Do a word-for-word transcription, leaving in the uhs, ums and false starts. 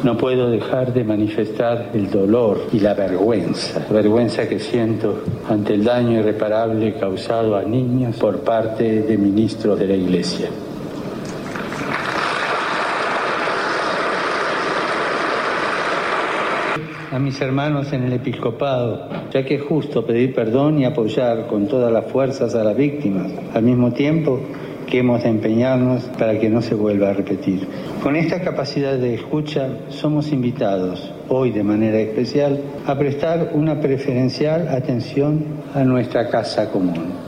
no puedo dejar de manifestar el dolor y la vergüenza, la vergüenza que siento ante el daño irreparable causado a niños por parte de ministros de la Iglesia. A mis hermanos en el episcopado, ya que es justo pedir perdón y apoyar con todas las fuerzas a las víctimas, al mismo tiempo que hemos de empeñarnos para que no se vuelva a repetir. Con esta capacidad de escucha, somos invitados, hoy de manera especial, a prestar una preferencial atención a nuestra casa común.